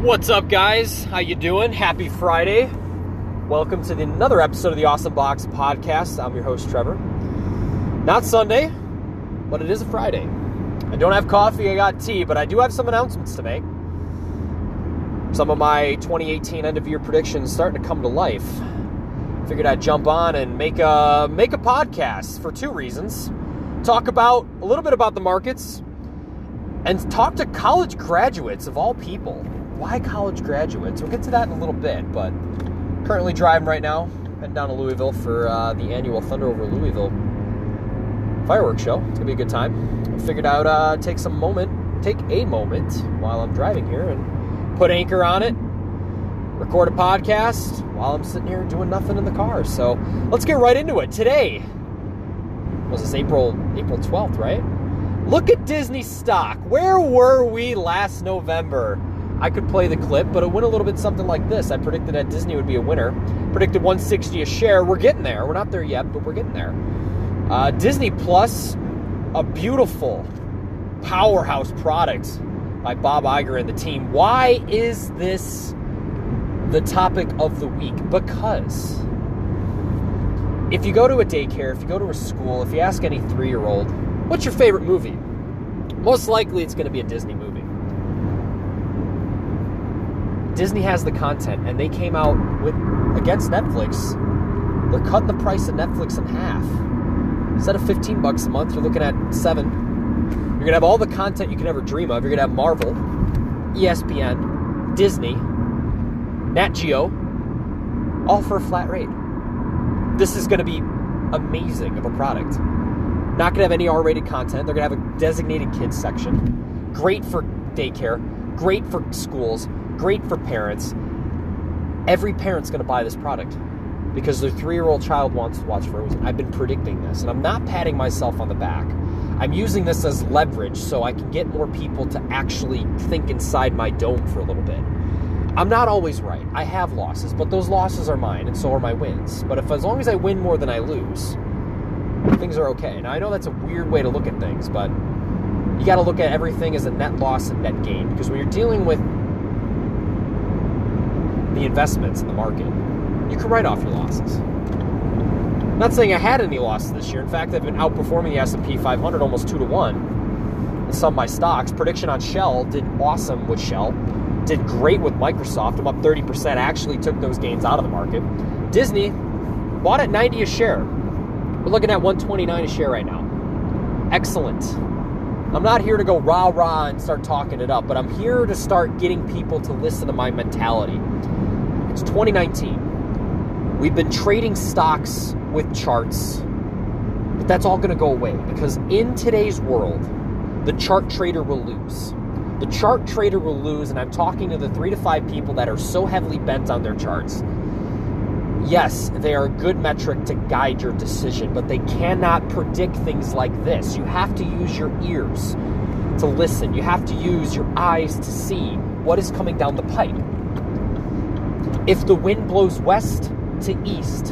What's up, guys? How you doing? Happy Friday. Welcome to another episode of the Awesome Box Podcast. I'm your host, Trevor. Not Sunday, but it is a Friday. I don't have coffee, I got tea, but I do have some announcements to make. Some of my 2018 end-of-year predictions starting to come to life. Figured I'd jump on and make a podcast for two reasons. Talk about a little bit about the markets and talk to college graduates of all people. Why college graduates? We'll get to that in a little bit, but currently driving right now, heading down to Louisville for the annual Thunder Over Louisville fireworks show. It's going to be a good time. I figured out take a moment while I'm driving here and put anchor on it, record a podcast while I'm sitting here doing nothing in the car. So let's get right into it. Today, was this April 12th, right? Look at Disney stock. Where were we last November? I could play the clip, but it went a little bit something like this. I predicted that Disney would be a winner. Predicted $160 a share. We're getting there. We're not there yet, but we're getting there. Disney Plus, a beautiful powerhouse product by Bob Iger and the team. Why is this the topic of the week? Because if you go to a daycare, if you go to a school, if you ask any 3-year-old, what's your favorite movie? Most likely it's going to be a Disney movie. Disney has the content, and they came out against Netflix. They're cutting the price of Netflix in half. Instead of $15 a month, you're looking at $7. You're going to have all the content you can ever dream of. You're going to have Marvel, ESPN, Disney, Nat Geo, all for a flat rate. This is going to be amazing of a product. Not going to have any R-rated content. They're going to have a designated kids section. Great for daycare. Great for schools. Great for parents. Every parent's going to buy this product because their 3-year-old child wants to watch Frozen. I've been predicting this, and I'm not patting myself on the back. I'm using this as leverage so I can get more people to actually think inside my dome for a little bit. I'm not always right. I have losses, but those losses are mine, and so are my wins. But as long as I win more than I lose, things are okay. Now, I know that's a weird way to look at things, but you got to look at everything as a net loss and net gain, because when you're dealing with the investments in the market, you can write off your losses. I'm not saying I had any losses this year. In fact, I've been outperforming the S&P 500 almost 2-1 in some of my stocks. Prediction on Shell did awesome with Shell. Did great with Microsoft. I'm up 30%. Actually took those gains out of the market. Disney bought at $90 a share. We're looking at $129 a share right now. Excellent. I'm not here to go rah-rah and start talking it up, but I'm here to start getting people to listen to my mentality. It's 2019. We've been trading stocks with charts, but that's all going to go away because in today's world, the chart trader will lose. The chart trader will lose, and I'm talking to the 3 to 5 people that are so heavily bent on their charts. Yes, they are a good metric to guide your decision, but they cannot predict things like this. You have to use your ears to listen. You have to use your eyes to see what is coming down the pipe. If the wind blows west to east,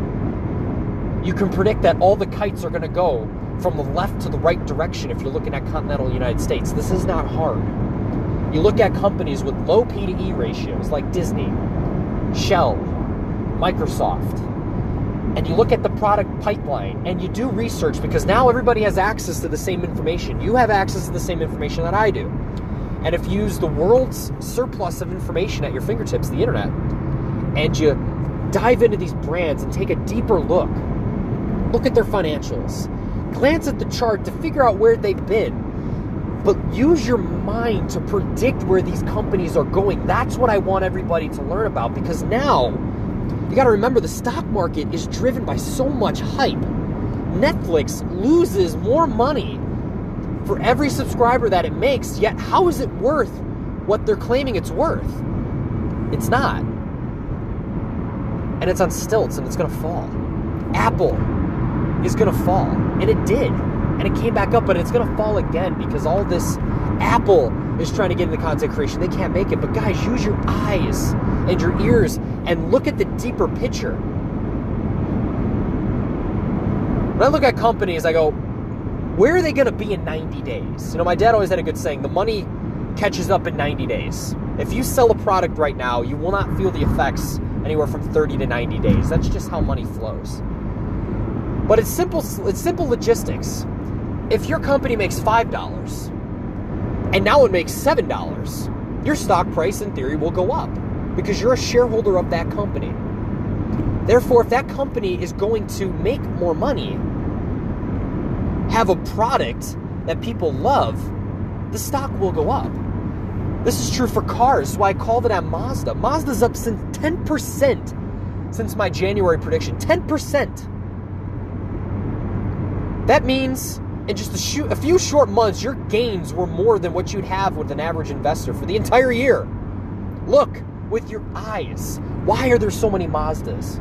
you can predict that all the kites are going to go from the left to the right direction if you're looking at continental United States. This is not hard. You look at companies with low P/E ratios like Disney, Shell, Microsoft, and you look at the product pipeline and you do research because now everybody has access to the same information. You have access to the same information that I do. And if you use the world's surplus of information at your fingertips, the internet, and you dive into these brands and take a deeper look at their financials, glance at the chart to figure out where they've been, but use your mind to predict where these companies are going. That's what I want everybody to learn about, because now you got to remember the stock market is driven by so much hype. Netflix loses more money for every subscriber that it makes, yet how is it worth what they're claiming it's worth? It's not. And it's on stilts, and it's going to fall. Apple is going to fall, and it did. And it came back up, but it's going to fall again because all this Apple is trying to get into content creation. They can't make it. But guys, use your eyes and your ears and look at the deeper picture. When I look at companies, I go, where are they going to be in 90 days? You know, my dad always had a good saying, the money catches up in 90 days. If you sell a product right now, you will not feel the effects anywhere from 30 to 90 days. That's just how money flows. But it's simple logistics. If your company makes $5 and now it makes $7, your stock price in theory will go up because you're a shareholder of that company. Therefore, if that company is going to make more money, have a product that people love, the stock will go up. This is true for cars, so I called it on Mazda. Mazda's up since 10% since my January prediction. 10%. That means in just a few short months, your gains were more than what you'd have with an average investor for the entire year. Look with your eyes. Why are there so many Mazdas?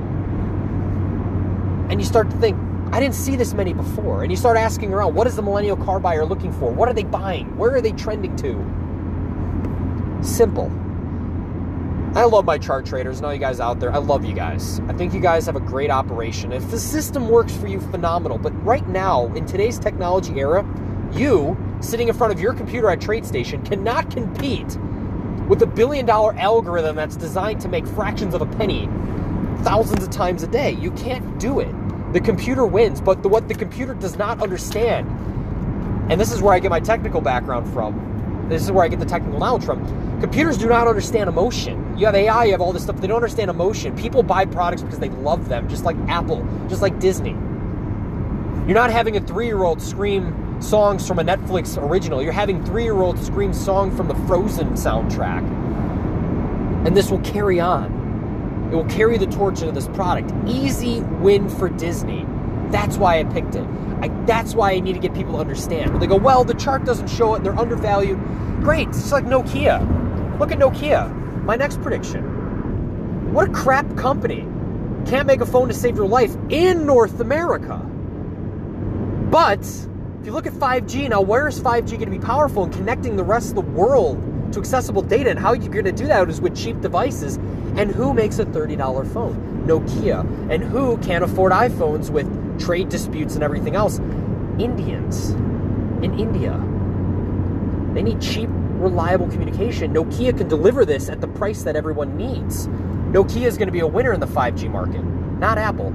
And you start to think, I didn't see this many before. And you start asking around, what is the millennial car buyer looking for? What are they buying? Where are they trending to? Simple. I love my chart traders and all you guys out there. I love you guys. I think you guys have a great operation. If the system works for you, phenomenal. But right now, in today's technology era, you, sitting in front of your computer at TradeStation, cannot compete with a billion-dollar algorithm that's designed to make fractions of a penny thousands of times a day. You can't do it. The computer wins, but what the computer does not understand, and this is where I get my technical background from, this is where I get the technical knowledge from, computers do not understand emotion. You have AI, you have all this stuff, but they don't understand emotion. People buy products because they love them, just like Apple, just like Disney. You're not having a 3-year-old scream songs from a Netflix original. You're having 3-year-olds scream songs from the Frozen soundtrack. And this will carry on. It will carry the torch into this product. Easy win for Disney. That's why I picked it. That's why I need to get people to understand. When they go, well, the chart doesn't show it, they're undervalued. Great, it's just like Nokia. Look at Nokia. My next prediction. What a crap company. Can't make a phone to save your life in North America. But if you look at 5G, now where is 5G going to be powerful in connecting the rest of the world to accessible data? And how you're going to do that is with cheap devices. And who makes a $30 phone? Nokia. And who can't afford iPhones with trade disputes and everything else? Indians in India. They need cheap, reliable communication. Nokia can deliver this at the price that everyone needs. Nokia is going to be a winner in the 5G market, not Apple,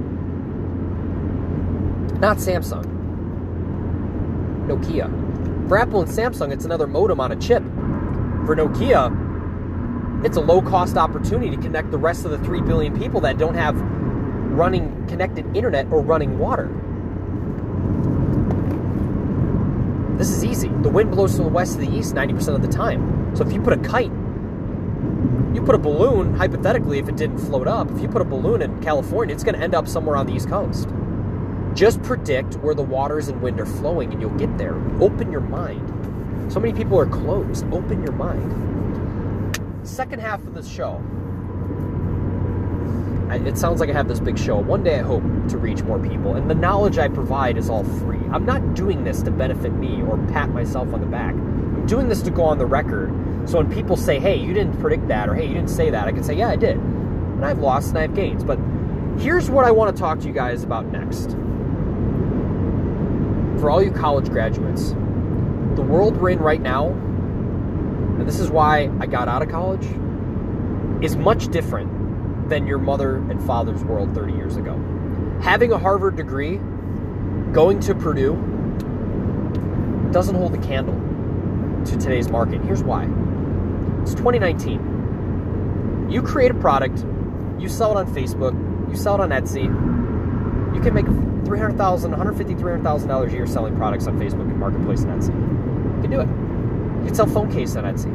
not Samsung. Nokia. For Apple and Samsung, it's another modem on a chip. For Nokia, it's a low-cost opportunity to connect the rest of the 3 billion people that don't have running connected internet or running water. This is easy. The wind blows from the west to the east 90% of the time. So if you put a kite, you put a balloon, hypothetically, if it didn't float up, if you put a balloon in California, it's going to end up somewhere on the East Coast. Just predict where the waters and wind are flowing and you'll get there. Open your mind. So many people are closed. Open your mind. Second half of this show. It sounds like I have this big show. One day I hope to reach more people. And the knowledge I provide is all free. I'm not doing this to benefit me or pat myself on the back. I'm doing this to go on the record. So when people say, hey, you didn't predict that, or hey, you didn't say that, I can say, yeah, I did. And I've lost and I have gains. But here's what I want to talk to you guys about next. For all you college graduates, the world we're in right now, and this is why I got out of college, is much different than your mother and father's world 30 years ago. Having a Harvard degree, going to Purdue, doesn't hold a candle to today's market. Here's why. It's 2019. You create a product, you sell it on Facebook, you sell it on Etsy, you can make $350,000, $300,000 a year selling products on Facebook and Marketplace and Etsy. You can do it. You can sell phone case on Etsy.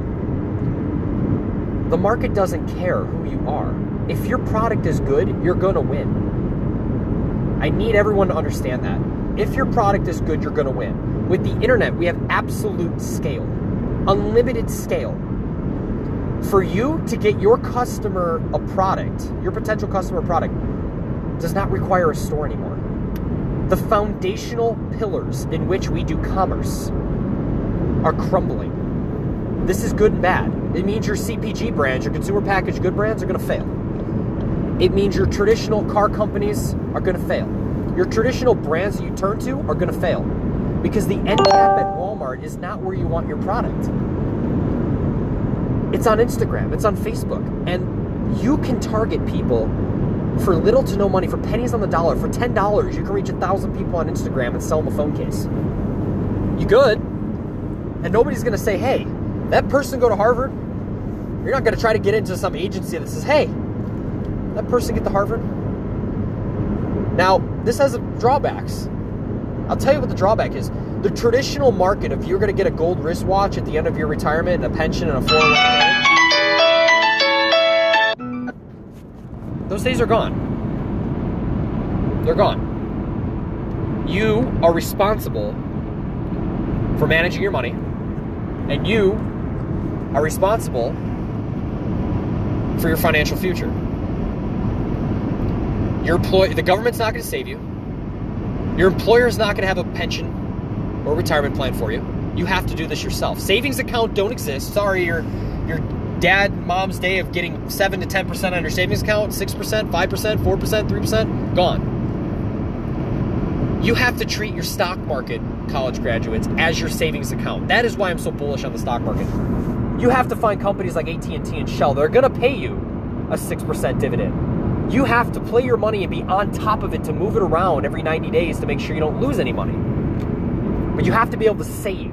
The market doesn't care who you are. If your product is good, you're going to win. I need everyone to understand that. If your product is good, you're going to win. With the internet, we have absolute scale, unlimited scale. For you to get your customer a product, your potential customer a product, does not require a store anymore. The foundational pillars in which we do commerce are crumbling. This is good and bad. It means your CPG brands, your consumer packaged good brands, are going to fail. It means your traditional car companies are going to fail. Your traditional brands that you turn to are going to fail. Because the end cap at Walmart is not where you want your product. It's on Instagram. It's on Facebook. And you can target people for little to no money, for pennies on the dollar. For $10, you can reach 1,000 people on Instagram and sell them a phone case. You good? And nobody's going to say, hey, that person go to Harvard? You're not going to try to get into some agency that says, hey, that person get to Harvard? Now, this has drawbacks. I'll tell you what the drawback is. The traditional market, if you're going to get a gold wristwatch at the end of your retirement and a pension and a 401k, those days are gone. They're gone. You are responsible for managing your money, and you are responsible for your financial future. The government's not going to save you. Your employer's not going to have a pension or retirement plan for you. You have to do this yourself. Savings account don't exist. Sorry, your dad and mom's day of getting 7 to 10% on your savings account, 6%, 5%, 4%, 3%, gone. You have to treat your stock market, college graduates, as your savings account. That is why I'm so bullish on the stock market. You have to find companies like AT&T and Shell that are going to pay you a 6% dividend. You have to play your money and be on top of it to move it around every 90 days to make sure you don't lose any money. But you have to be able to save.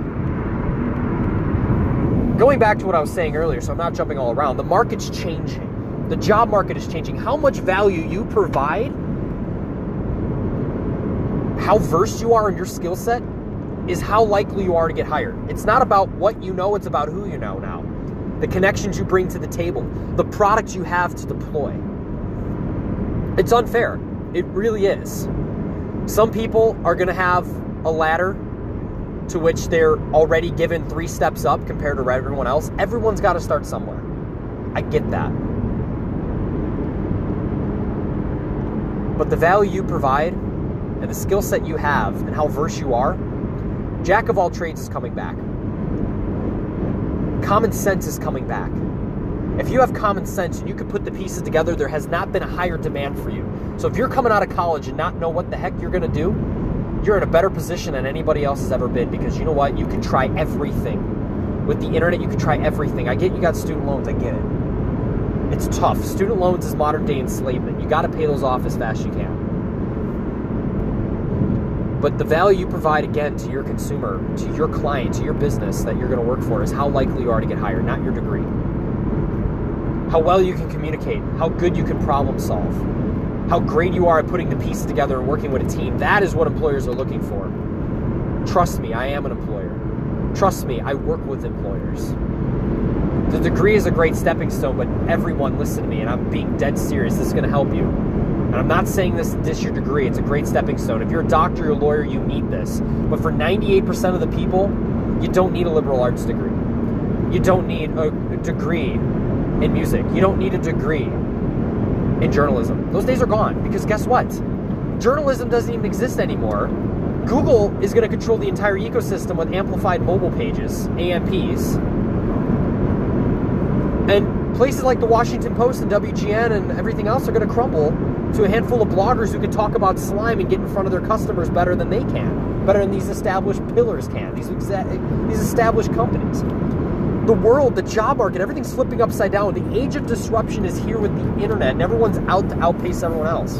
Going back to what I was saying earlier, so I'm not jumping all around, the market's changing. The job market is changing. How much value you provide, how versed you are in your skill set, is how likely you are to get hired. It's not about what you know, it's about who you know now. The connections you bring to the table, the products you have to deploy. It's unfair. It really is. Some people are going to have a ladder to which they're already given 3 steps up compared to everyone else. Everyone's got to start somewhere. I get that. But the value you provide and the skill set you have and how versed you are, jack of all trades is coming back. Common sense is coming back. If you have common sense and you can put the pieces together, there has not been a higher demand for you. So if you're coming out of college and not know what the heck you're going to do, you're in a better position than anybody else has ever been, because you know what? You can try everything. With the internet, you can try everything. I get you got student loans. I get it. It's tough. Student loans is modern day enslavement. You got to pay those off as fast as you can. But the value you provide, again, to your consumer, to your client, to your business that you're going to work for is how likely you are to get hired, not your degree. How well you can communicate, how good you can problem solve, how great you are at putting the pieces together and working with a team. That is what employers are looking for. Trust me, I am an employer. Trust me, I work with employers. The degree is a great stepping stone, but everyone, listen to me, and I'm being dead serious. This is going to help you. And I'm not saying this to diss your degree. It's a great stepping stone. If you're a doctor or a lawyer, you need this. But for 98% of the people, you don't need a liberal arts degree. You don't need a degree in music. You don't need a degree in journalism. Those days are gone, because guess what? Journalism doesn't even exist anymore. Google is going to control the entire ecosystem with amplified mobile pages, AMPs. And places like the Washington Post and WGN and everything else are going to crumble to a handful of bloggers who can talk about slime and get in front of their customers better than they can, better than these established pillars can, these established companies. The world, the job market, everything's flipping upside down. The age of disruption is here with the internet, and everyone's out to outpace everyone else.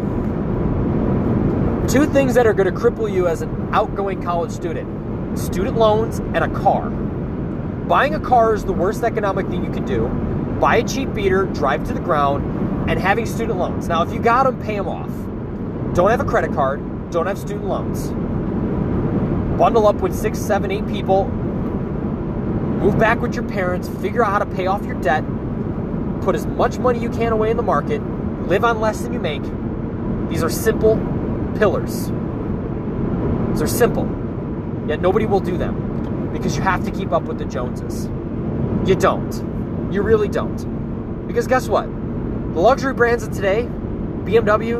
2 things that are going to cripple you as an outgoing college student: student loans and a car. Buying a car is the worst economic thing you can do. Buy a cheap beater, drive to the ground, and having student loans. Now, if you got them, pay them off. Don't have a credit card. Don't have student loans. Bundle up with 6, 7, 8 people. Move back with your parents. Figure out how to pay off your debt. Put as much money you can away in the market. Live on less than you make. These are simple pillars. These are simple. Yet nobody will do them, because you have to keep up with the Joneses. You don't. You really don't. Because guess what? The luxury brands of today, BMW,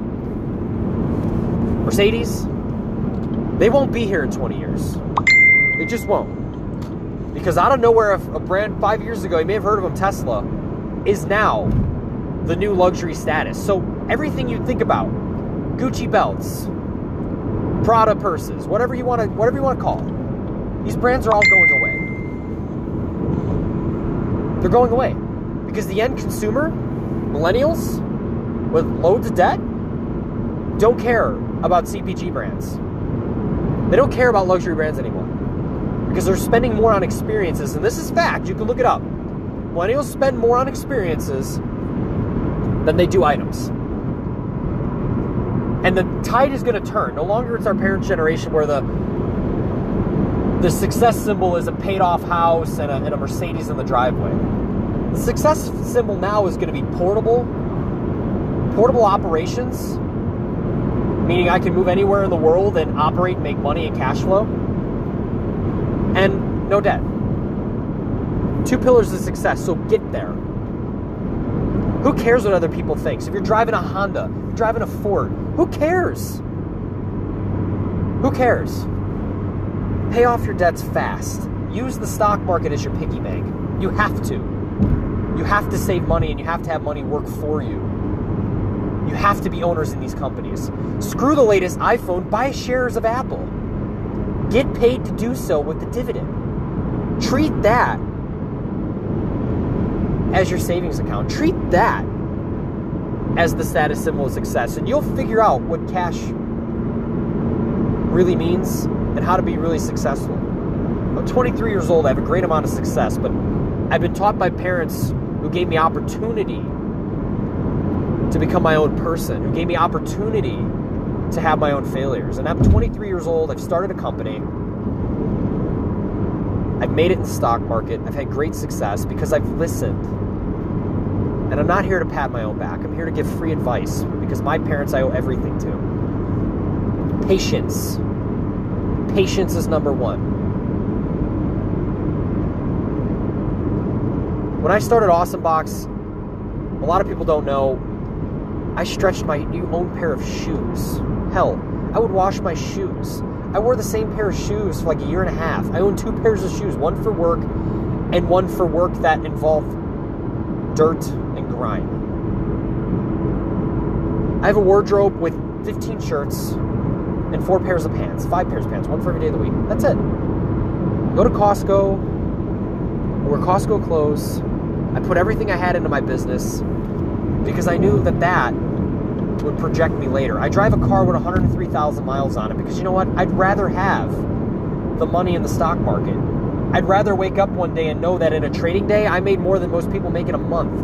Mercedes, they won't be here in 20 years. They just won't. Because out of nowhere, a brand 5 years ago, you may have heard of them, Tesla, is now the new luxury status. So everything you think about, Gucci belts, Prada purses, whatever you want to call it, these brands are all going away. They're going away. Because the end consumer, millennials with loads of debt, don't care about CPG brands. They don't care about luxury brands anymore. Because they're spending more on experiences. And this is fact. You can look it up. Millennials spend more on experiences than they do items. And the tide is going to turn. No longer it's our parents' generation where the success symbol is a paid-off house and a Mercedes in the driveway. The success symbol now is going to be portable operations, meaning I can move anywhere in the world and operate and make money and cash flow, and no debt. 2 pillars of success, so get there. Who cares what other people think? So if you're driving a Honda, if you're driving a Ford, who cares? Who cares? Pay off your debts fast. Use the stock market as your piggy bank. You have to. You have to save money, and you have to have money work for you. You have to be owners in these companies. Screw the latest iPhone. Buy shares of Apple. Get paid to do so with the dividend. Treat that as your savings account. Treat that as the status symbol of success, and you'll figure out what cash really means and how to be really successful. I'm 23 years old. I have a great amount of success, but I've been taught by parents who gave me opportunity to become my own person, who gave me opportunity to have my own failures. And I'm 23 years old. I've started a company. I've made it in the stock market. I've had great success because I've listened. And I'm not here to pat my own back. I'm here to give free advice because my parents I owe everything to. Patience. Patience is number one. When I started Awesome Box, a lot of people don't know, I stretched my new own pair of shoes. Hell, I would wash my shoes. I wore the same pair of shoes for like a year and a half. I own 2 pairs of shoes, one for work and one for work that involved dirt and grime. I have a wardrobe with 15 shirts and 4 pairs of pants, 5 pairs of pants, one for every day of the week. That's it. Go to Costco, I wear Costco clothes. I put everything I had into my business because I knew that would project me later. I drive a car with 103,000 miles on it because you know what? I'd rather have the money in the stock market. I'd rather wake up one day and know that in a trading day, I made more than most people make in a month.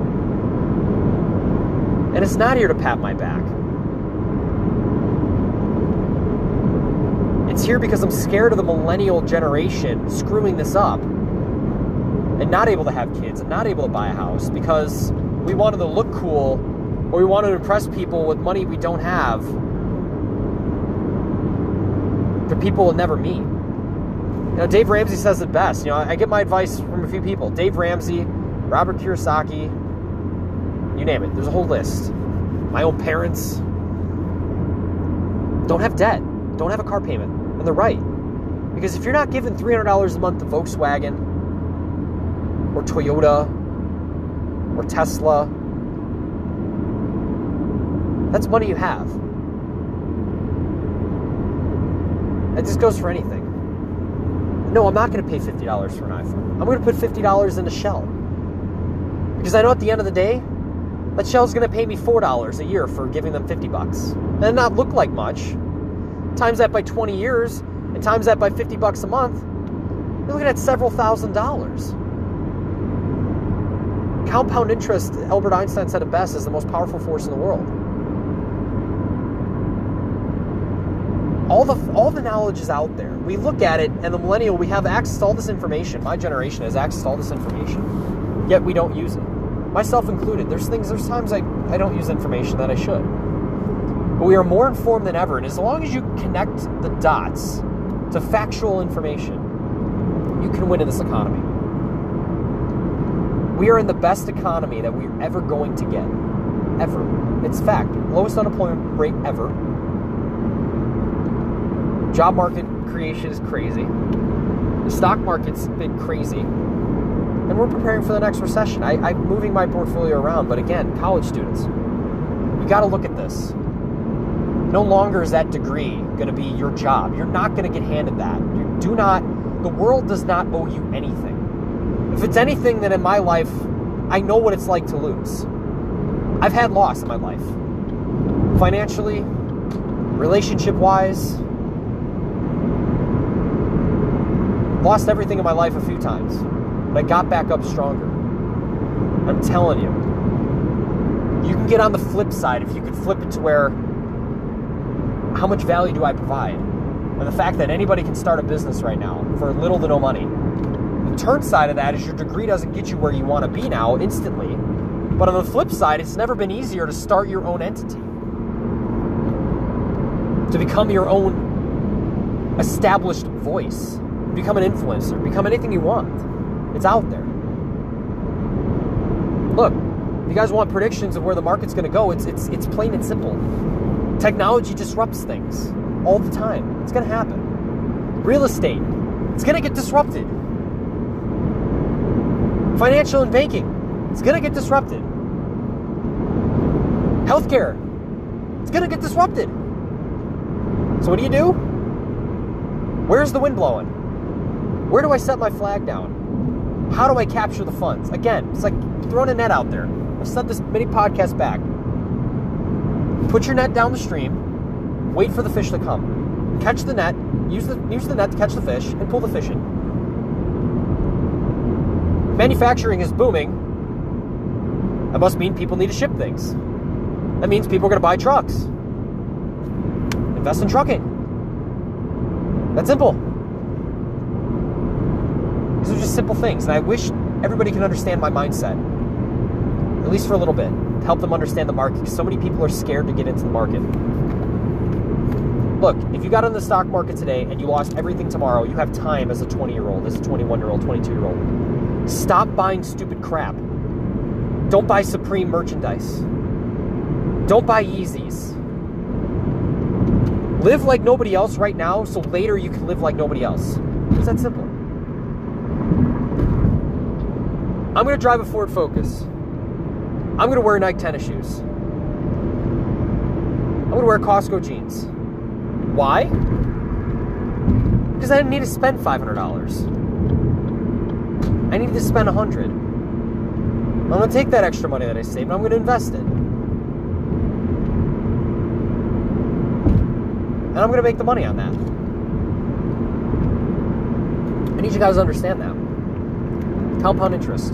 And it's not here to pat my back. It's here because I'm scared of the millennial generation screwing this up and not able to have kids and not able to buy a house because we wanted to look cool or we wanted to impress people with money we don't have for people we'll never meet. You know, Dave Ramsey says it best. You know, I get my advice from a few people. Dave Ramsey, Robert Kiyosaki, you name it. There's a whole list. My own parents don't have debt, don't have a car payment. And they're right. Because if you're not giving $300 a month to Volkswagen or Toyota or Tesla, that's money you have. It just goes for anything. No, I'm not going to pay $50 for an iPhone. I'm going to put $50 in a shell. Because I know at the end of the day, that shell's going to pay me $4 a year for giving them $50. And not look like much. Times that by 20 years, and times that by $50 a month, you're looking at several $1,000s. Compound interest, Albert Einstein said it best, is the most powerful force in the world. All the knowledge is out there. We look at it, and the millennial, we have access to all this information. My generation has access to all this information, yet we don't use it. Myself included. There's times I don't use information that I should. But we are more informed than ever, and as long as you connect the dots to factual information, you can win in this economy. We are in the best economy that we're ever going to get. Ever. It's fact. Lowest unemployment rate ever. Job market creation is crazy. The stock market's been crazy. And we're preparing for the next recession. I'm moving my portfolio around, but again, college students, you got to look at this. No longer is that degree going to be your job. You're not going to get handed that. The world does not owe you anything. If it's anything, then in my life, I know what it's like to lose. I've had loss in my life. Financially, relationship-wise. Lost everything in my life a few times. But I got back up stronger. I'm telling you. You can get on the flip side if you could flip it to where, how much value do I provide? And the fact that anybody can start a business right now for little to no money. The turn side of that is your degree doesn't get you where you want to be now instantly. But on the flip side, it's never been easier to start your own entity. To become your own established voice. Become an influencer. Become anything you want. It's out there. Look, if you guys want predictions of where the market's going to go, it's plain and simple. Technology disrupts things all the time. It's going to happen. Real estate, it's going to get disrupted. Financial and banking, it's going to get disrupted. Healthcare, it's going to get disrupted. So what do? Where's the wind blowing? Where do I set my flag down? How do I capture the funds? Again, it's like throwing a net out there. I've said this many podcasts back. Put your net down the stream, wait for the fish to come. Catch the net, use the net to catch the fish, and pull the fish in. Manufacturing is booming. That must mean people need to ship things. That means people are going to buy trucks. Invest in trucking. That's simple. These are just simple things, and I wish everybody can understand my mindset, at least for a little bit, to help them understand the market, because so many people are scared to get into the market. Look, if you got in the stock market today and you lost everything tomorrow, you have time as a 20-year-old, as a 21-year-old, 22-year-old. Stop buying stupid crap. Don't buy Supreme merchandise. Don't buy Yeezys. Live like nobody else right now, so later you can live like nobody else. It's that simple. I'm going to drive a Ford Focus. I'm going to wear Nike tennis shoes. I'm going to wear Costco jeans. Why? Because I didn't need to spend $500. I needed to spend $100. I'm going to take that extra money that I saved and I'm going to invest it. And I'm going to make the money on that. I need you guys to understand that. Compound interest.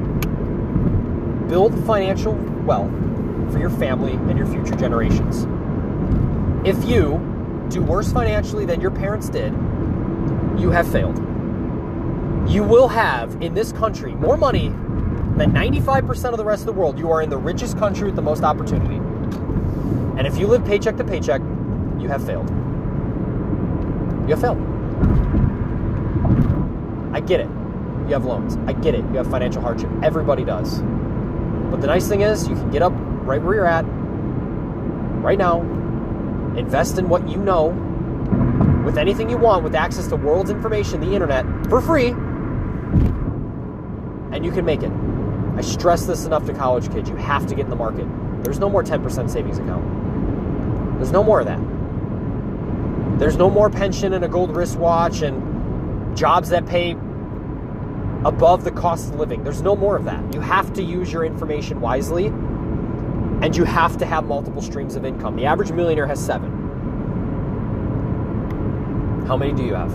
Build financial wealth for your family and your future generations. If you do worse financially than your parents did, you have failed. You will have, in this country, more money than 95% of the rest of the world. You are in the richest country with the most opportunity. And if you live paycheck to paycheck, you have failed. You have failed. I get it. You have loans. I get it. You have financial hardship. Everybody does. But the nice thing is, you can get up right where you're at, right now, invest in what you know, with anything you want, with access to world's information, the internet, for free, and you can make it. I stress this enough to college kids. You have to get in the market. There's no more 10% savings account. There's no more of that. There's no more pension and a gold wristwatch and jobs that pay above the cost of living. There's no more of that. You have to use your information wisely, and you have to have multiple streams of income. The average millionaire has 7. How many do you have?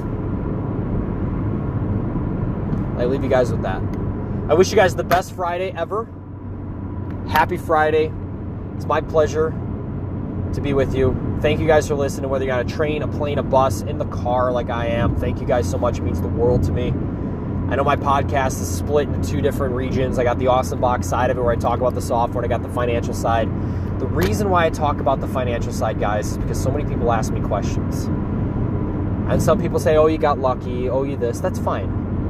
I leave you guys with that. I wish you guys the best Friday ever. Happy Friday. It's my pleasure to be with you. Thank you guys for listening, whether you're on a train, a plane, a bus, in the car like I am. Thank you guys so much. It means the world to me. I know my podcast is split into 2 different regions. I got the Awesome Box side of it where I talk about the software, and I got the financial side. The reason why I talk about the financial side, guys, is because so many people ask me questions. And some people say, oh, you got lucky, oh, you this. That's fine.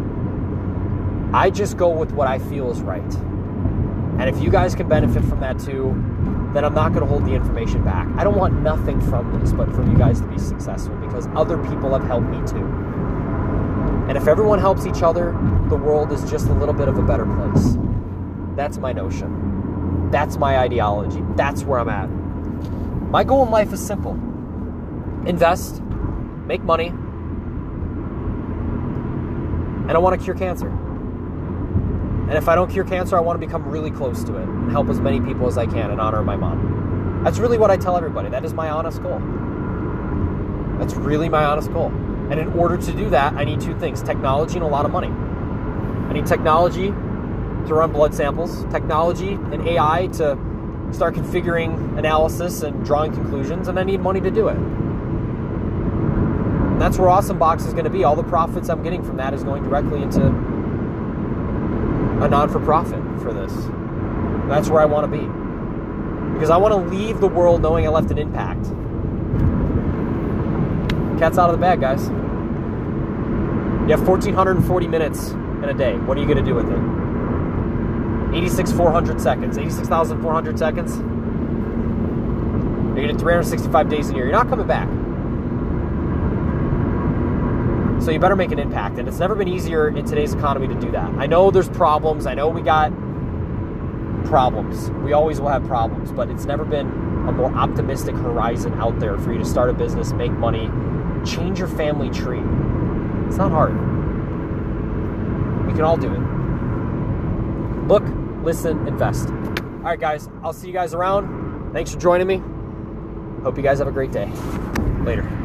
I just go with what I feel is right. And if you guys can benefit from that too, then I'm not going to hold the information back. I don't want nothing from this but for you guys to be successful, because other people have helped me too. And if everyone helps each other, the world is just a little bit of a better place. That's my notion. That's my ideology. That's where I'm at. My goal in life is simple. Invest, make money, and I want to cure cancer. And if I don't cure cancer, I want to become really close to it and help as many people as I can in honor of my mom. That's really what I tell everybody. That is my honest goal. That's really my honest goal. And in order to do that, I need two things: technology and a lot of money. I need technology to run blood samples, technology and AI to start configuring analysis and drawing conclusions, and I need money to do it. And that's where Awesome Box is going to be. All the profits I'm getting from that is going directly into a non-for-profit for this. That's where I want to be. Because I want to leave the world knowing I left an impact. Cat's out of the bag, guys. You have 1,440 minutes in a day. What are you going to do with it? 86,400 seconds. 86,400 seconds. You're getting 365 days a year. You're not coming back. So you better make an impact. And it's never been easier in today's economy to do that. I know there's problems. I know we got problems. We always will have problems. But it's never been a more optimistic horizon out there for you to start a business, make money, change your family tree. It's not hard. We can all do it. Look, listen, invest. All right, guys. I'll see you guys around. Thanks for joining me. Hope you guys have a great day. Later.